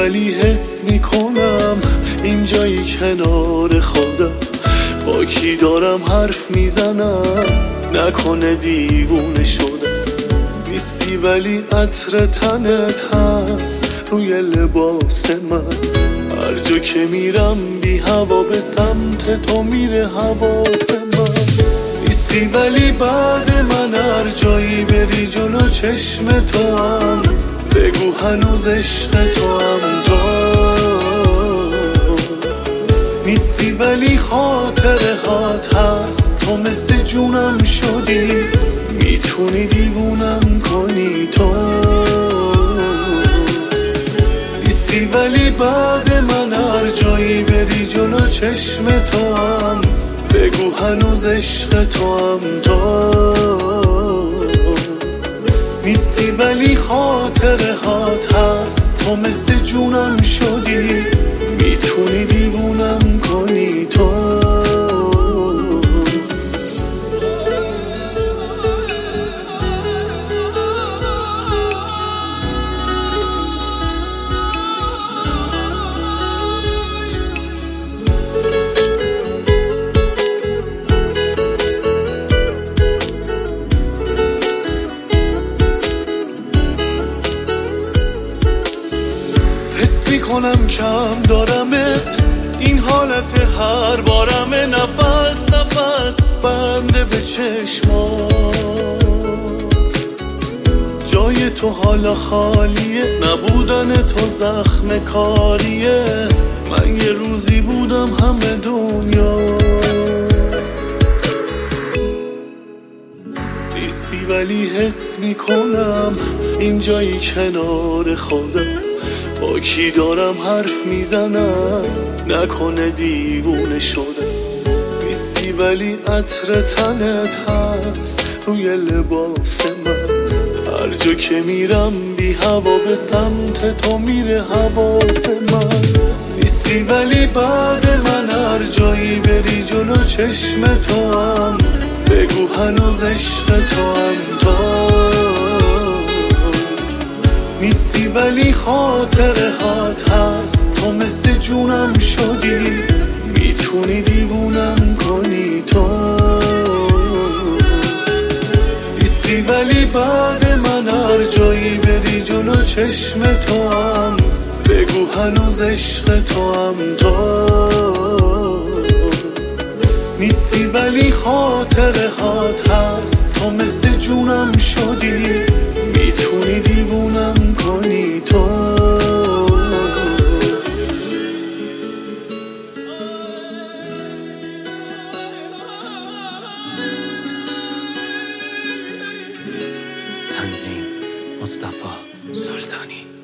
ولی حس میکنم اینجایی کنار خودم، با کی دارم حرف میزنم، نکنه دیوونه شدم. نیستی ولی عطر تنت هست روی لباس من، هر جا که میرم بی هوا به سمت تو میره حواس من. نیستی ولی بعد من هر جایی بری جلو چشم تو هم، بگو هنوز عشق تو هم تو. نیستی ولی خاطره هات هست، تو مثل جونم شدی، میتونی دیوونم کنی تو. نیستی ولی بعد من هر جایی بری جلو چشم تو هم، بگو هنوز عشق تو هم تو. نیستی ولی خاطره هات هست، تو مثل جونم شدی، میتونی دیوونم کنی تو. میکنم کم دارمت، این حالت هر بارمه، نفس نفس بنده به چشمات. جای تو حالا خالیه، نبودن تو زخم کاریه، من یه روزی بودم همه دنیا. نیستی ولی حس میکنم اینجایی کنار خودم، با کی دارم حرف میزنم، نکنه دیوونه شدم. نیستی ولی عطر تنت هست روی لباس من، هر جا که میرم بی هوا به سمت تو میره حواس من. نیستی ولی بعد من هر جایی بری جلو چشم تو هم، بگو هنوز عشق تو هم تو. نیستی ولی خاطره هات هست، تو مثل جونم شدی، میتونی دیوونم کنی تو. نیستی ولی بعد من هر جایی بری جلو چشم تو هم، بگو هنوز عشق تو هم تو. نیستی ولی خاطره هات هست، تو مثل جونم شدی، میتونی دیوونم کنی تو. تنظیم مصطفی سلطانی.